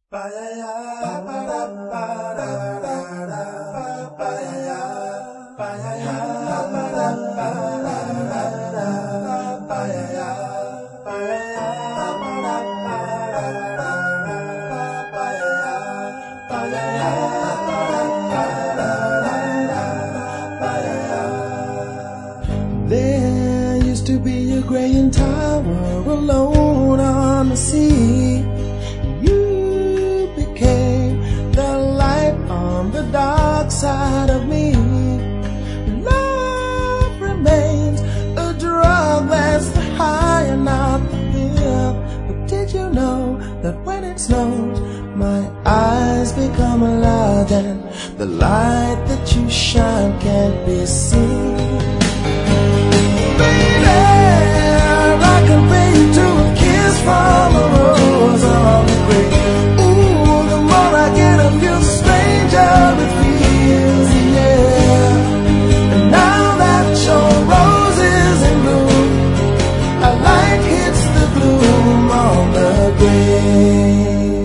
There used to be a graying tower alone on the sea. You became the light on the dark side of me. Love remains a drug that's the high and not the pill. But did you know that when it snows, my eyes become alive and the light that you shine can't be seen? I compare you to a kiss from a rose on the grave. Ooh, the more I get of you, the stranger it feels, yeah. And now that your rose is in bloom, a light hits the gloom on the grave.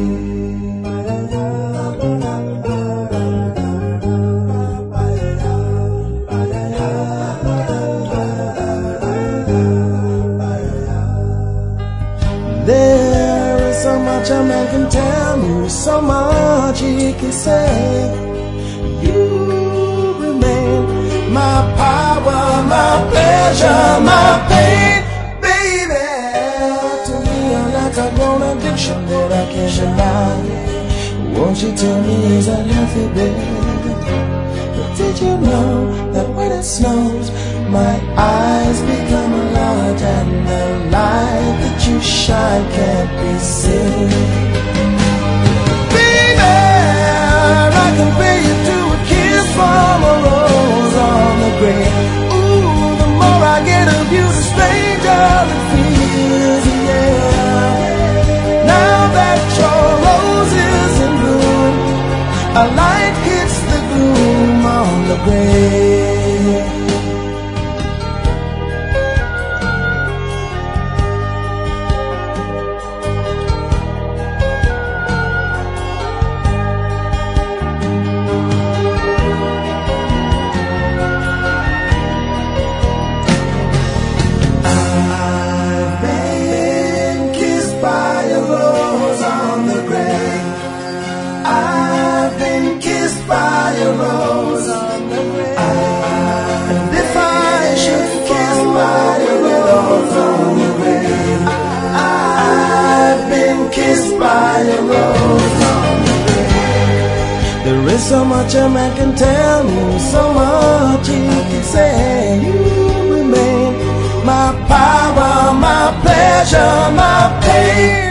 There is so much a man can tell you, so much he can say. You remain my power, my pleasure, my pain, baby. To me you're like a grown addiction that I can't deny. Won't you tell me is that healthy, baby? But did you know that when it snows, my eyes become large and the light that you shine can't be seen? Baby, I compare you to a kiss from a rose on the grave. Ooh, the more I get of you, the stranger it feels, yeah. Now that your rose is in bloom, a light hits the gloom on the grave. By a rose on the grave. And if I should kiss by a rose on the grave, I've been kissed by a rose on the grave. There is so much a man can tell me, so much he can say. You remain my power, my pleasure, my pain.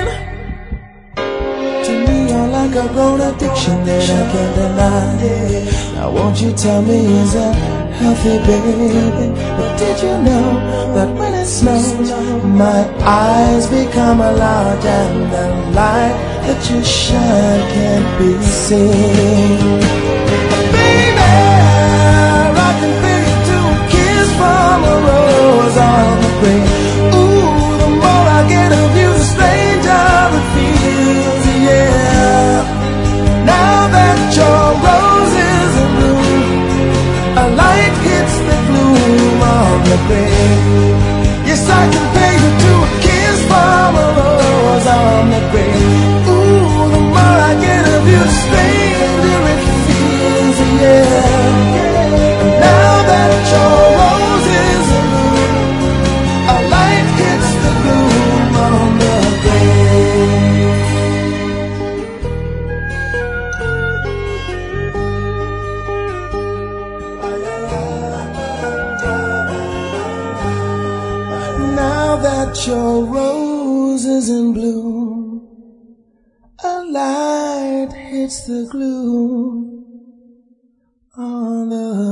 Like a grown addiction that I can't deny. Now won't you tell me is that healthy, baby? But did you know that when it snows, my eyes become large and the light that you shine can't be seen? Baby, I can feel you to a kiss from a rose on the grave. Ooh, the more I get of you, the stranger it feels, yeah. Now that your rose is in bloom, a light hits the gloom on the grave. Yes, I compare you to a kiss from a rose on the grave. Ooh, the more I get of you, the stranger it feels, yeah. And now that your rose is in bloom, a light hits the gloom on the grave. Now that your rose is in bloom, a light hits the gloom on the